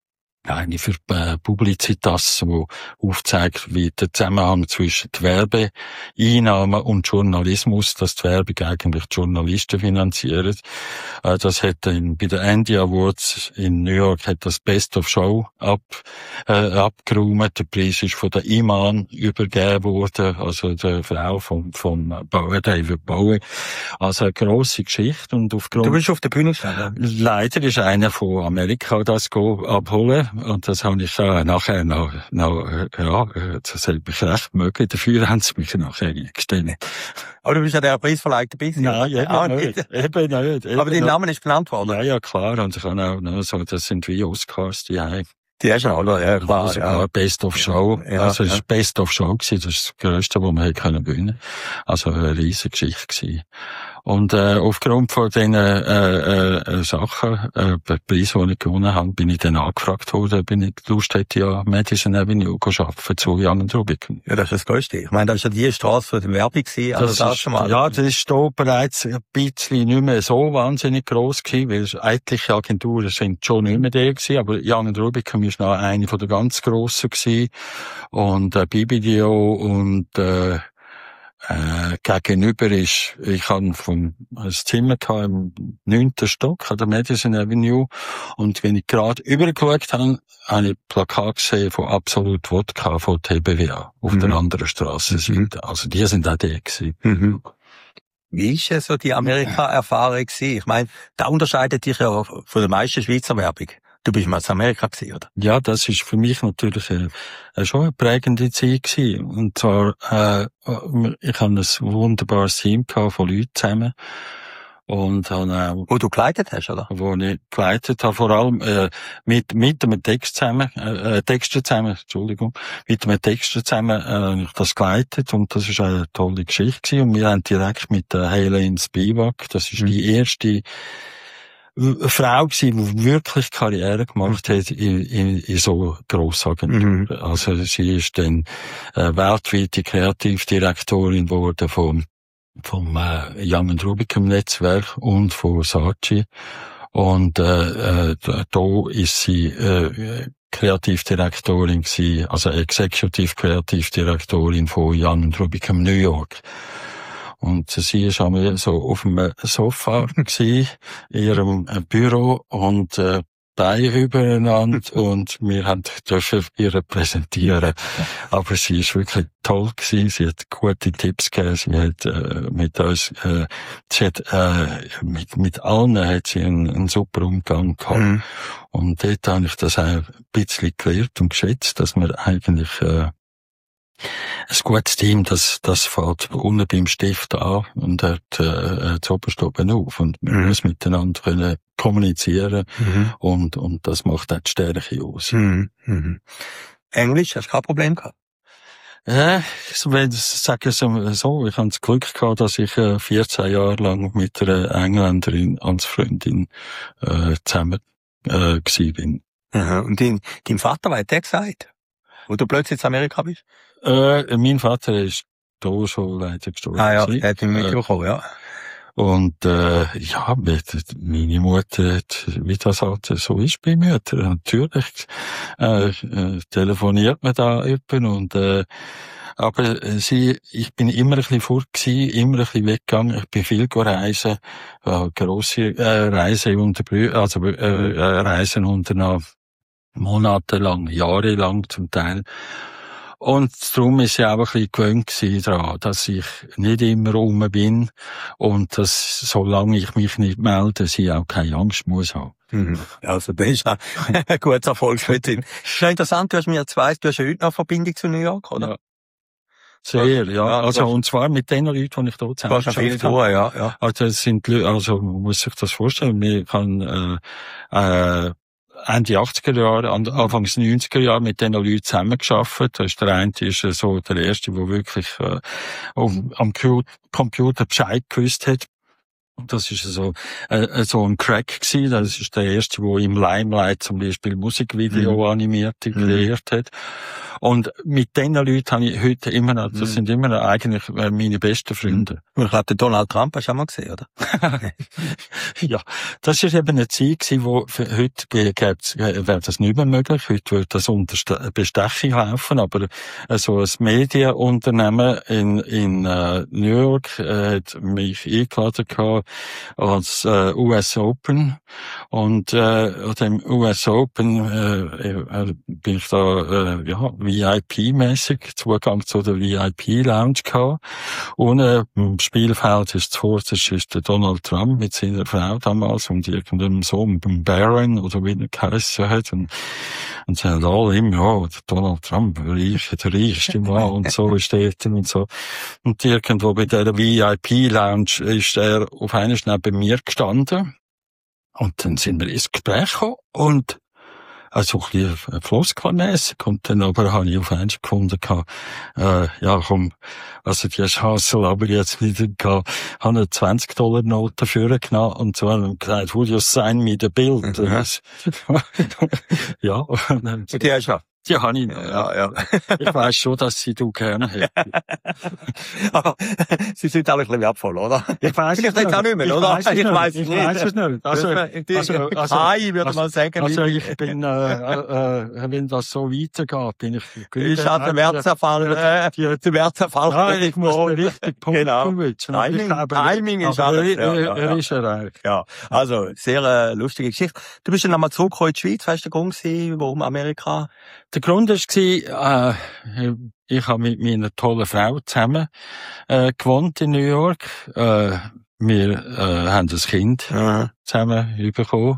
eine für äh, Publicitas, wo aufzeigt, wie der Zusammenhang zwischen der Werbeeinnahmen und Journalismus, dass die Werbung eigentlich die Journalisten finanziert. Äh, das hat in, bei den Andy Awards in New York hat das Best of Show ab, äh, abgeräumt. Der Preis ist von der Iman übergeben worden, also der Frau vom, vom Bowie, David Bowie. Also eine grosse Geschichte und aufgrund... Du bist auf der Bühne gestanden? Leider ist einer von Amerika das go abholen. Und das habe ich äh, nachher noch, noch, ja, das hat mich recht mögen. Dafür haben sie mich nachher gestellt. Aber du bist ja der Preisverleih dabei. Nein, eben ah, nicht. Eben nicht. Eben aber dein Name ist genannt worden? Ja, ja, klar. Und ich kann auch noch so, das sind wie Oscars, die haben. Die hast du auch noch, ja, klar. Also, ja. Best of Show. Ja, also, es ja. war Best of Show gewesen. Das ist das Größte, was wir können gewinnen. Also, eine riesige Geschichte gewesen. Und, äh, aufgrund von diesen, äh, äh, Sachen, äh, Preise, die ich gewonnen habe, bin ich dann angefragt worden, bin ich Lust hätte, ja, Madison Avenue arbeiten zu Young and Rubicam. Ja, das ist das Größte. Ich meine, das ist ja die Straße für die Werbung gewesen, also das, das erste Mal. Ja, das ist da bereits ein bisschen nicht mehr so wahnsinnig gross gewesen, weil etliche Agenturen sind schon nicht mehr da gewesen, aber Young and Rubicam ist noch eine von der ganz grossen gewesen. Und, äh, B B D O und, äh, Äh, gegenüber ist, ich habe vom, ein Zimmer gehabt im neunten Stock an der Madison Avenue. Und wenn ich gerade übergeschaut habe, habe ich Plakat gesehen von Absolut Wodka von T B W A auf mhm. der anderen Strassenseite. Mhm. Also, die sind auch die gewesen. Mhm. Wie ist denn so die Amerika-Erfahrung gewesen? Ich meine, da unterscheidet dich ja von der meisten Schweizer Werbung. Du bist mal in Amerika gewesen, oder? Ja, das ist für mich natürlich eine, eine schon eine prägende Zeit gewesen. Und zwar, äh, ich habe ein wunderbares Team gehabt von Leuten zusammen. Und habe auch, wo du geleitet hast, oder? Wo ich geleitet habe, vor allem, äh, mit, mit einem Text zusammen, äh, Texter zusammen, Entschuldigung, mit einem Texter zusammen, äh, habe ich das geleitet. Und das ist eine tolle Geschichte gewesen. Und wir haben direkt mit der Helene Spivak, das ist mhm. die erste, eine Frau gewesen, die wirklich Karriere gemacht hat in, in, in so Grossagenturen. Mhm. Also sie ist dann äh, weltweite Kreativdirektorin geworden vom vom äh, Young and Rubicam Netzwerk und von Saatchi. Und äh, äh, da ist sie äh, Kreativdirektorin gewesen, also Executive Kreativdirektorin von Young and Rubicam New York. Und sie ist einmal so auf dem Sofa gewesen, in ihrem Büro und äh, Beine übereinander und wir haben dürfen ihr präsentieren. Aber sie ist wirklich toll gewesen. Sie hat gute Tipps gegeben. Sie hat äh, mit uns, äh, sie hat äh, mit mit allen hat sie einen, einen super Umgang gehabt. Mhm. Und dort habe ich das auch ein bisschen gelernt und geschätzt, dass man eigentlich äh, ein gutes Team, das, das fährt unten beim Stift an und hört äh, das oberste oben auf. Und man mhm. muss miteinander können kommunizieren mhm. und, und das macht auch die Stärke aus. Mhm. Mhm. Englisch, hast du kein Problem gehabt? Ja, ich will sagen so, ich habe das Glück gehabt, dass ich äh, vierzehn Jahre lang mit einer Engländerin als Freundin äh, zusammen äh, gewesen bin. Aha. Und dein, dein Vater, was hat der gesagt, wo du plötzlich in Amerika bist? Äh, mein Vater ist da schon leider gestorben. Ah ja, er hat ihn mitbekommen, ja. Und äh, ja, meine Mutter, wie das halt so ist bei Müttern, natürlich äh, äh, telefoniert man da jemanden und äh, aber äh, sie, ich bin immer ein bisschen fort gewesen, immer ein bisschen weggegangen. Ich bin viel reisen, äh, grosse äh, Reisen unterbrü also äh, Reisen unternommen, monatelang, jahrelang zum Teil. Und darum ist sie auch ein bisschen gewöhnt gewesen daran, dass ich nicht immer rum bin und dass, solange ich mich nicht melde, sie auch keine Angst muss haben. Mhm. Also, das ist ein guter Erfolgsschritt. Schon interessant, du hast mir jetzt weiss, du hast ja heute noch eine Verbindung zu New York, oder? Ja. Sehr, ja. Also, und zwar mit den Leuten, die ich dort zusammen habe. Viel tun, ja, ja. Also, das sind Leute, also, man muss sich das vorstellen, wir kann, äh, äh, Ende achtziger Jahre, Anfangs neunziger Jahre mit diesen Leuten zusammengearbeitet. Das ist der eine, ist so der erste, der wirklich äh, am Computer Bescheid gewusst hat. Und das ist so, äh, so ein Crack gewesen. Das ist der erste, der im Limelight zum Beispiel Musikvideo mhm. animiert kreiert hat. Und mit diesen Leuten habe ich heute immer noch, das mhm. sind immer noch eigentlich meine besten Freunde. Und ich glaube, den Donald Trump hast du auch mal gesehen, oder? Ja, das ist eben eine Zeit gewesen, wo für heute wäre das nicht mehr möglich. Heute würde das unter Bestechung laufen, aber äh, so ein Medienunternehmen in, in äh, New York äh, hat mich eingeladen gehabt als äh, U S Open. Und äh, an dem U S Open äh, äh, bin ich da äh, ja V I P-mäßig Zugang zu der V I P-Lounge gehabt. Und äh, im Spielfeld ist zuvorderst ist der Donald Trump mit seiner Frau damals und irgendeinem Sohn, beim Barron oder wie er geheißen hat. Und, und sie haben alle immer, ja, der Donald Trump, reich, der reichste Mann und so ist der und so. Und irgendwo bei der V I P-Lounge ist er auf einer schnell bei mir gestanden. Und dann sind wir ins Gespräch gekommen und also ein bisschen floskelmässig. Und dann aber habe ich auf einmal gefunden, äh, ja komm, also die Chance aber jetzt wieder gehabt, habe eine zwanzig Dollar Note dafür genommen und so haben gesagt, would you sign me the bill? Mhm. Ja. Und die hast du? Die habe ich noch. Ja, ja. Ich weiss schon, dass sie du gerne hätte. Aber sie sind alle ein bisschen wertvoll, oder? Ich weiss Vielleicht jetzt auch nicht mehr, oder? Ich weiss es nicht. Ich weiss es nicht. Also, also, also, also, würde man sagen. Also, ich bin, äh, äh, wenn das so weitergeht, bin ich glücklich. Ich hatte den Märzerfall, äh, den Märzerfall. Nein, ich muss den richtigen Punkt genau. wünschen. Timing, glaube, Timing ist alles. Er, ja, er ja. ist erreicht. Ja. Also, sehr, äh, lustige Geschichte. Du bist dann nochmal zurückgekommen in die Schweiz. Weißt du, der Grund gewesen, warum Amerika? Der Grund war, äh, ich habe mit meiner tollen Frau zusammen äh, gewohnt in New York. Äh, wir äh, haben ein Kind mhm. zusammen bekommen.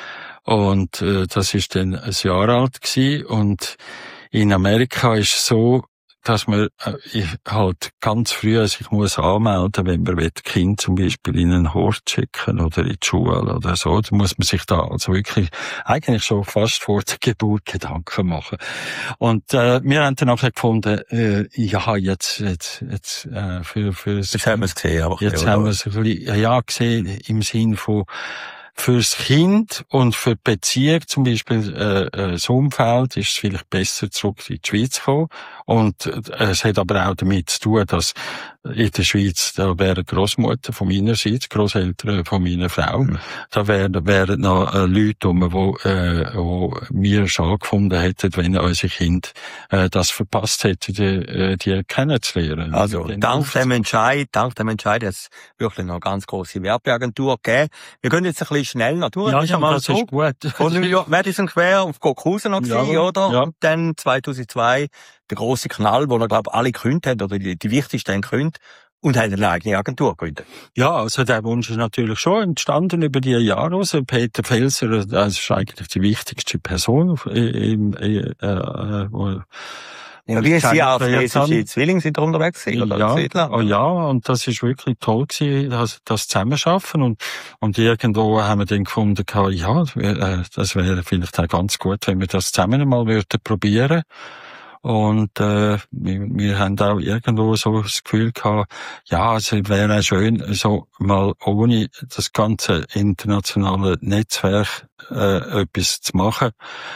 Und äh, das ist dann ein Jahr alt gewesen. Und in Amerika ist es so, dass man äh, ich halt ganz früh also ich muss anmelden, wenn man das Kind zum Beispiel in einen Hort schicken oder in die Schule oder so, dann muss man sich da also wirklich eigentlich schon fast vor der Geburt Gedanken machen. Und äh, wir haben dann nachher gefunden, äh, ja jetzt jetzt jetzt äh, für für jetzt haben wir es gesehen, aber jetzt haben wir es ja gesehen im Sinn von fürs Kind und für die Beziehung, zum Beispiel äh, äh, das Umfeld, ist es vielleicht besser, zurück in die Schweiz zu kommen. Und äh, es hat aber auch damit zu tun, dass in der Schweiz, da wären Grossmutter von meiner Seite, Grosseltern von meiner Frau, mhm. da wären, wären noch äh, Leute um, wo, äh, wo wir schon gefunden hätten, wenn unsere Kinder äh, das verpasst hätten, die, äh, die kennenzulernen. Also, dank dem Entscheid, dank dem Entscheid, es wirklich noch eine ganz grosse Werbeagentur gegeben. Wir können jetzt ein bisschen schnell noch durch. Ja, ja, das zurück. Ist gut. Von New York, Madison Square auf Gokusen noch gewesen, ja, oder? Ja. Und dann zweitausendzwei der grosse Knall, wo er, glaube ich, alle gegründet hat, oder die, die wichtigsten gegründet, und hat eine eigene Agentur gegründet. Ja, also der Wunsch ist natürlich schon entstanden über die Jahre. Also Peter Felser, das ist eigentlich die wichtigste Person im, äh, äh, wo ja, wie ist sie auch chinesische Zwillinge sind da unterwegs gewesen, oder? Ja, oh ja, und das ist wirklich toll gewesen, das, das Zusammenschaffen. Und, und irgendwo haben wir dann gefunden, ja, das wäre vielleicht auch ganz gut, wenn wir das zusammen einmal würden probieren. Und äh, wir, wir haben auch irgendwo so das Gefühl gehabt, ja, es wäre auch schön, so mal ohne das ganze internationale Netzwerk äh, etwas zu machen.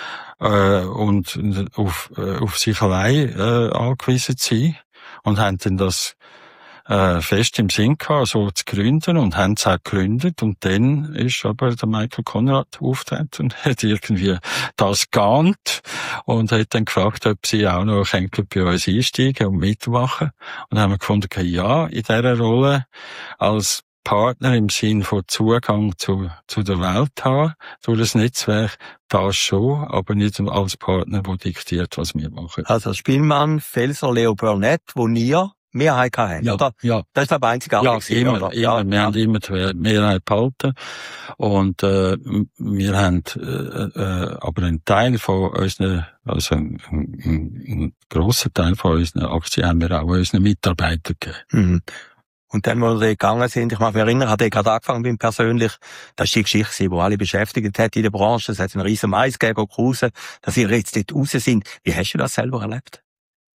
Äh, und auf, äh, auf sich allein äh, angewiesen zu sein und haben dann das äh, fest im Sinn gehabt, so zu gründen und haben es auch gegründet und dann ist aber der Michael Konrad aufgetreten und hat irgendwie das geahnt und hat dann gefragt, ob sie auch noch bei uns einsteigen und mitmachen und haben wir gefunden, ja, in dieser Rolle als Partner im Sinn von Zugang zu, zu der Welt haben, durch das Netzwerk, das schon, aber nicht als Partner, der diktiert, was wir machen. Also Spielmann, Felser, Leo Burnett, wo ihr Mehrheit hatten, ja, oder? Ja. Das ist aber einzigartig. Ja, immer, oder? immer. Ja, wir ja. haben immer die Mehrheit behalten. Und, äh, wir haben, äh, äh, aber einen Teil von unseren, also ein, ein, ein grosser Teil von unseren Aktien haben wir auch unseren Mitarbeitern gegeben. Mhm. Und dann, wo wir gegangen sind, ich mag mich erinnern, hat er gerade angefangen bin persönlich, das ist die Geschichte, die alle beschäftigt hat in der Branche, es hat einen riesen Mais gegeben, Kruse, dass ihr jetzt dort raus sind. Wie hast du das selber erlebt?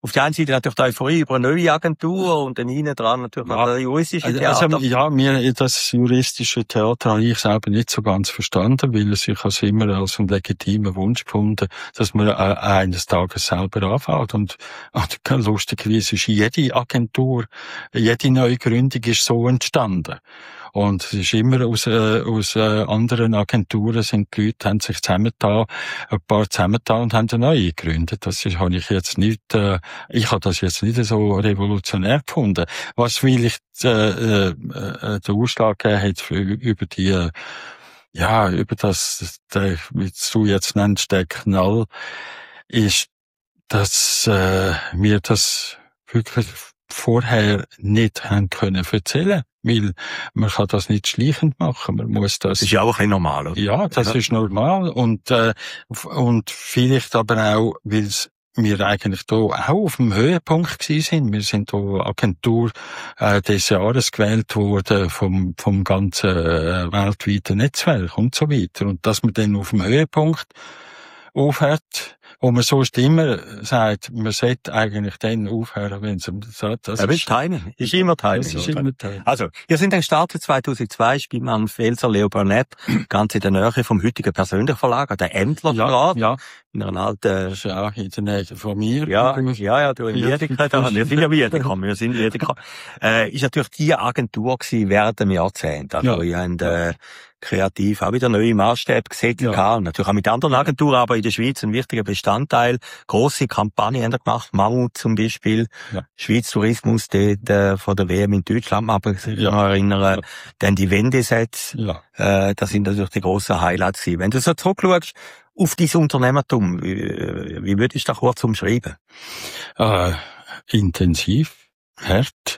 Auf der einen Seite natürlich die Euphorie über eine neue Agentur und dann hinten dran natürlich ja. der juristische Theater. Also, ja, mir, das juristische Theater habe ich selber nicht so ganz verstanden, weil es ich habe es immer als einen legitimen Wunsch gefunden, dass man äh, eines Tages selber anfängt. Und, und lustigerweise ist jede Agentur, jede Neugründung ist so entstanden. Und es ist immer aus, äh, aus äh, anderen Agenturen sind die Leute, haben sich zusammengetan, ein paar zusammengetan und haben eine neue gegründet. Das ist, habe ich jetzt nicht, äh, ich habe das jetzt nicht so revolutionär gefunden. Was vielleicht äh, äh, äh, der Ausschlag gegeben hat für, über die, äh, ja, über das, der, wie du jetzt nennst, der Knall, ist, dass äh, wir das wirklich vorher nicht haben können erzählen, weil man kann das nicht schleichend machen, man muss das... Das ist ja auch ein bisschen normal, oder? Ja, das ja. ist normal und äh, und vielleicht aber auch, weil wir eigentlich da auch auf dem Höhepunkt gewesen sind. Wir sind da Agentur äh, des Jahres gewählt worden vom vom ganzen äh, weltweiten Netzwerk und so weiter. Und dass man dann auf dem Höhepunkt aufhört, wo man sonst immer sagt, man sollte eigentlich dann aufhören, wenn es um das geht. Das ja, ist Timing. Ist immer Timing. Das ist immer Timing. Also, wir sind dann gestartet zweitausendzwei, Spielmann Felser, Leo Burnett, ganz in der Nähe vom heutigen persönlichen Verlag, der Ämtlerstraße. Ja, ja. In einer alten... Das ist auch in der Nähe von mir. Ja, ja, ja, du in Wiedeker. Wir sind ja Wiedeker, wir sind Wiedeker. Äh, ist natürlich die Agentur gewesen während dem Jahrzehnt. Also, ja. ihr habt, äh, kreativ auch wieder neue Maßstäbe gesetzt. Ja. Und natürlich auch mit anderen Agenturen, aber in der Schweiz ein wichtiger Bestandteil. Grosse Kampagnen haben wir gemacht. Mammut zum Beispiel. Ja. Schweiz Tourismus, dort, äh, von der W M in Deutschland, aber sich ja. noch erinnern. Ja. Dann die Wendesets. Ja. Äh, das sind natürlich die grossen Highlights gewesen. Wenn du so zurückschaust, auf dein Unternehmertum, wie, wie würdest du das kurz umschreiben? Äh, intensiv, hart.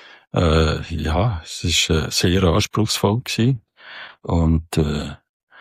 Äh, ja, es ist äh, sehr anspruchsvoll gewesen. Und äh,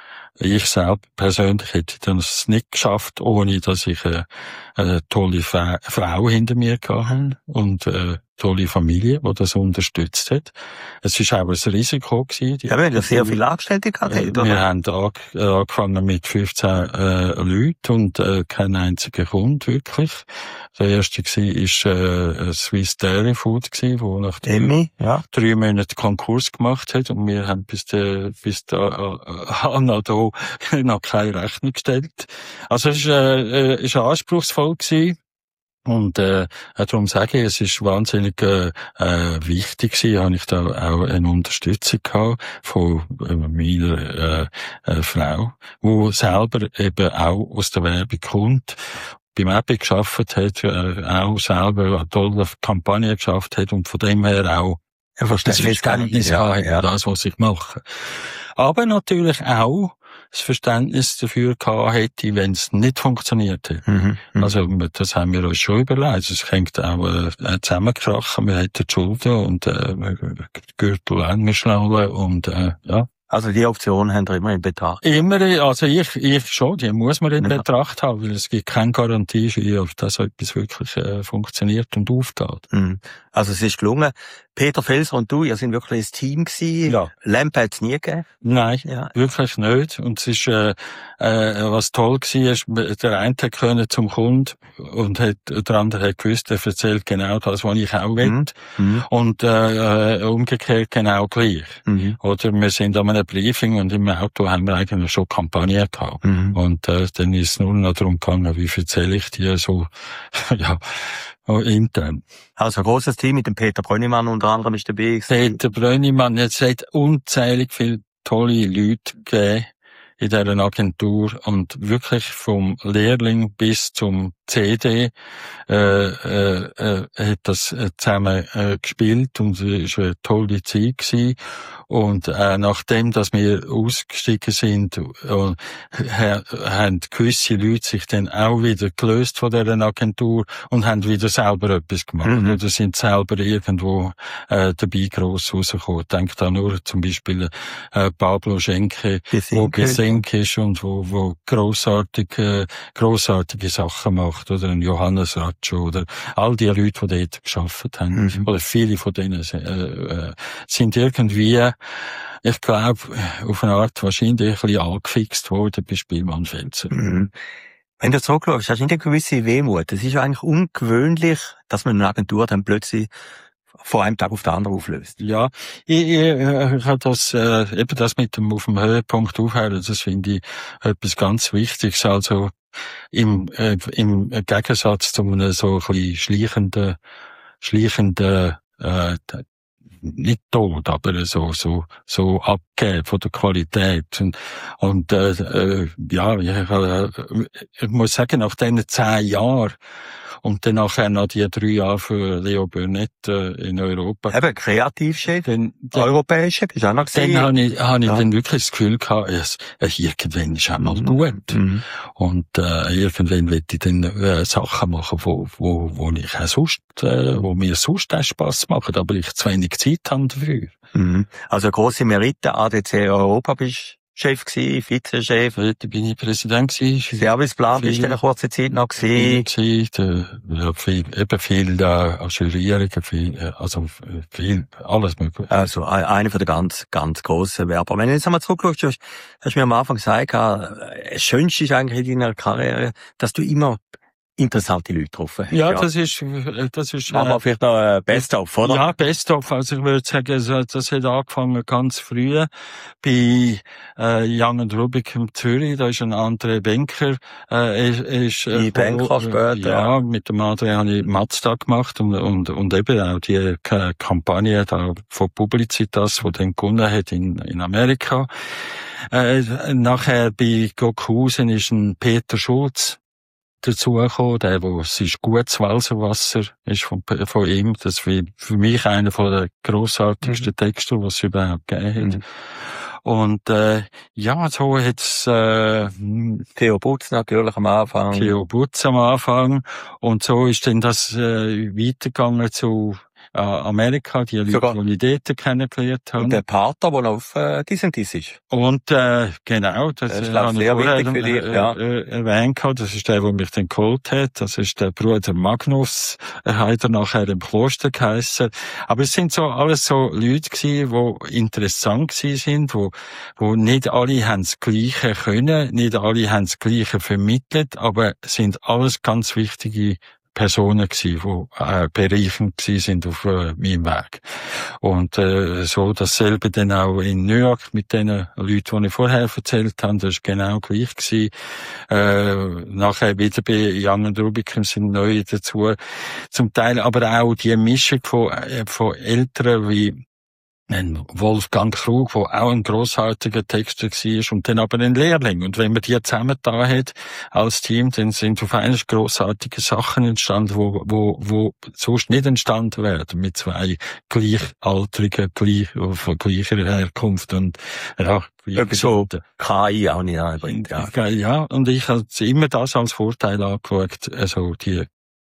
ich selbst persönlich hätte das nicht geschafft, ohne dass ich äh, eine tolle Fra- Frau hinter mir hatte und äh, tolle Familie, die das unterstützt hat. Es war auch ein Risiko gewesen. Ja, wir haben ja sehr viele Angestellte gehabt. Äh, oder? Wir haben ang- angefangen mit fünfzehn äh, Leuten und äh, kein einziger Kunde wirklich. Der erste war äh, Swiss Dairy Food, gewesen, wo nach drei, ja. drei Monaten Konkurs gemacht hat und wir haben bis, de, bis da äh, noch da noch keine Rechnung gestellt. Also es war äh, äh, anspruchsvoll gewesen. Und äh, darum sage ich, es ist wahnsinnig äh, äh, wichtig gewesen, habe ich da auch eine Unterstützung gehabt von äh, meiner äh, äh, Frau, die selber eben auch aus der Werbung kommt, beim Epic geschafft hat, äh, auch selber eine tolle Kampagne geschafft hat und von dem her auch ein Verständnis ja, ja, das, was ich mache. Aber natürlich auch das Verständnis dafür gehabt hätte, wenn es nicht funktioniert hätte. Mhm, also, das haben wir uns schon überlegt. Es hängt auch äh, zusammenkrachen. Wir hätten die Schulden und äh, Gürtel angeschnallen und äh, ja. Also die Option haben wir immer in Betracht? Immer, also ich, ich schon, die muss man in ja. Betracht haben, weil es gibt keine Garantie für, dass etwas wirklich äh, funktioniert und aufgeht. Mhm. Also es ist gelungen. Peter Felser und du, ihr sind wirklich ein Team gewesen. Ja. Lamp hat es nie gegeben? Nein, ja. wirklich nicht. Und es ist, äh, äh, was toll war, ist, der eine hat können zum Kunden und hat, der andere hat gewusst, er erzählt genau das, was ich auch will. Mhm. Und äh, umgekehrt genau gleich. Mhm. Oder wir sind an einem Briefing und im Auto haben wir eigentlich schon Kampagne gehabt. Mhm. Und äh, dann ist es nur noch darum gegangen, wie erzähle ich dir so, ja, intern. Also ein grosses Team mit dem Peter Brönnimann unter anderem ist dabei. Peter Brönnimann, jetzt hat unzählig viele tolle Leute gegeben in dieser Agentur und wirklich vom Lehrling bis zum C D äh, äh, äh, hat das zusammen äh, gespielt und es war eine tolle Zeit gewesen. Und äh, nachdem, dass wir ausgestiegen sind, äh, haben gewisse Leute sich dann auch wieder gelöst von dieser Agentur und haben wieder selber etwas gemacht. Mhm. Oder sind selber irgendwo äh, dabei gross rausgekommen. Ich denke da nur zum Beispiel äh, Pablo Schenke, wo Gesenk ist und wo, wo grossartige, grossartige Sachen macht. Oder ein Johannes Ratscho oder all die Leute, die dort gearbeitet haben. Mhm. Oder viele von denen äh, äh, sind irgendwie, ich glaube, auf eine Art wahrscheinlich ein bisschen angefixt worden bei Spielmann Felser. Mhm. Wenn du zurückschaust, hast du nicht eine gewisse Wehmut. Es ist ja eigentlich ungewöhnlich, dass man eine Agentur dann plötzlich von einem Tag auf den anderen auflöst. Ja, ich, ich, ich habe das, äh, eben das mit dem auf dem Höhepunkt aufhören, das finde ich etwas ganz Wichtiges. Also im, äh, im Gegensatz zu einem so ein bisschen schleichenden, schleichenden, äh, nicht tot, aber so, so, so abgeben von der Qualität. Und, und äh, äh, ja, ich, äh, ich muss sagen, nach diesen zehn Jahren und dann nachher noch die drei Jahre für Leo Burnett äh, in Europa. Eben, Kreativchef, den, den Europäischen, bist du auch noch gesehen? Dann habe ich, hab ich ja. dann wirklich das Gefühl gehabt, es, äh, irgendwann ist auch mal gut. Mhm. Und äh, irgendwann will ich dann äh, Sachen machen, wo, wo, wo ich auch sonst, äh, wo mir sonst auch Spass machen, aber ich zu wenig Zeit habe dafür. Mhm. Also grosse Merite, A D C Europa bist Chef gsi, Vizechef. Dort bin ich Präsident gsi. Serviceplan bist du in einer kurzen Zeit noch gsi. gsi. Ja, viel, eben viel, äh, Jurierungen, viel, äh, also, viel, alles mögliche. Also, einer von den ganz, ganz grossen Werber. Wenn du jetzt einmal zurückschaust, hast, hast du mir am Anfang gesagt, das Schönste ist eigentlich in deiner Karriere, dass du immer interessante Leute getroffen hast. Ja, ja, das ist, das ist, aber äh, vielleicht noch äh, Best-of, oder? Ja, Best-of. Also ich würde sagen, das hat angefangen ganz früh bei äh, Young and Rubicam Zürich. Da ist ein André Benker. Äh, ist, ist, äh, die Benker später. Ja, mit dem André habe ich Mazda gemacht und, und, und eben auch die K- Kampagne da von Publicitas, die dann gewonnen hat in, in Amerika. Äh, nachher bei Gockhausen ist ein Peter Schulz dazugekommen, der, wo es ist gutes Walserwasser ist von, von ihm. Das ist für mich einer von der grossartigsten mhm. Texte, was es überhaupt gegeben hat. Mhm. Und, äh, ja, so hat's, äh, Theo Butz natürlich am Anfang. Theo Butz am Anfang. Und so ist dann das, äh, weitergegangen zu, äh, Amerika, die Leute, Sogar. die ich dort kennengelernt habe. Und der Pater, der auf äh, diesem Diss ist. Und äh, genau, das, das ist, äh, glaube ich, sehr wichtig für dich, äh, ja. Äh, erwähnt. Das ist der, der mich dann geholt hat. Das ist der Bruder Magnus. Er hat er nachher im Kloster geheissen. Aber es sind so alles so Leute gewesen, die interessant gewesen sind, wo, wo nicht alle haben das Gleiche können, nicht alle haben das Gleiche vermittelt, aber es sind alles ganz wichtige Personen gsi, die äh, bereichend gsi sind auf äh, meinem Weg. Und äh, so dasselbe dann auch in New York mit den Leuten, die ich vorher erzählt habe, das ist genau gleich gsi. Äh, nachher wieder bei Young and Rubicam sind neue dazu. Zum Teil aber auch die Mischung von, äh, von Älteren wie ein Wolfgang Krug, der auch ein grossartiger Texter war, und dann aber ein Lehrling. Und wenn man die zusammen da hat, als Team, dann sind auf einmal grossartige Sachen entstanden, wo, wo, wo sonst nicht entstanden wären, mit zwei Gleichaltrigen, gleich, von gleicher Herkunft und, ja, so K I auch nicht einbringt, ja. Ja, und ich habe immer das als Vorteil angeschaut, also die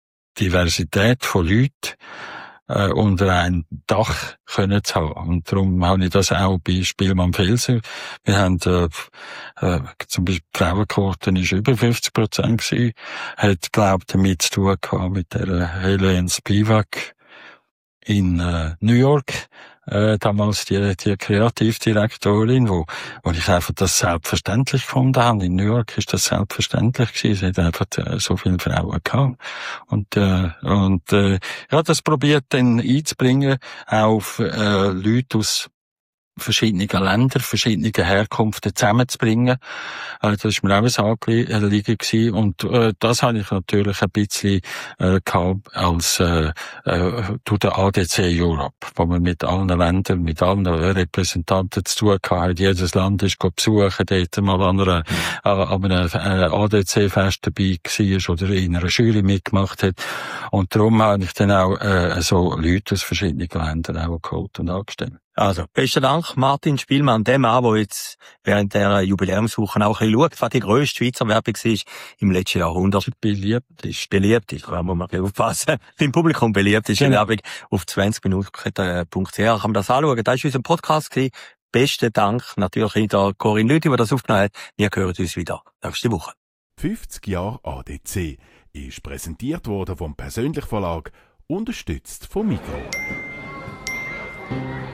Diversität von Leuten, Äh, unter ein Dach können zu haben. Und darum habe ich das auch bei Spielmann Felser. Wir haben, äh, äh, zum Beispiel die Frauenquote ist über fünfzig Prozent gewesen. Hat, glaubt, damit zu tun gehabt mit der Helene Spivak in äh, New York. Äh, damals die, die Kreativdirektorin, wo, wo ich einfach das selbstverständlich gefunden habe. In New York ist das selbstverständlich gewesen. Sie hat einfach äh, so viele Frauen gehabt. Und, äh, und, äh, ja, das probiert dann einzubringen auf, äh, Leute aus verschiedene Länder, verschiedene Herkünfte zusammenzubringen. Äh, das ist mir auch ein Anliegen gewesen. Und äh, das habe ich natürlich ein bisschen äh, gehabt als äh, äh, durch den A D C Europe, wo man mit allen Ländern, mit allen Repräsentanten zu tun hat. Jedes Land ist besuchen, dort mal an einer, äh, an einem äh, A D C-Fest dabei war oder in einer Jury mitgemacht hat. Und darum habe ich dann auch äh, so Leute aus verschiedenen Ländern auch geholt und angestellt. Also, besten Dank, Martin Spielmann, dem Mann, der jetzt während der Jubiläumswoche auch ein bisschen schaut, was die grösste Schweizer Werbung war im letzten Jahrhundert. Beliebt ist. Beliebt ist, da muss man aufpassen. Im Publikum beliebt ist die genau. Werbung auf zwanzig minuten punkt c h kann man das anschauen. Das war unser Podcast gewesen. Besten Dank natürlich der Corinne Lüthi, die das aufgenommen hat. Wir hören uns wieder nächste Woche. fünfzig Jahre A D C ist präsentiert worden vom Persönlich Verlag, unterstützt vom Mikro.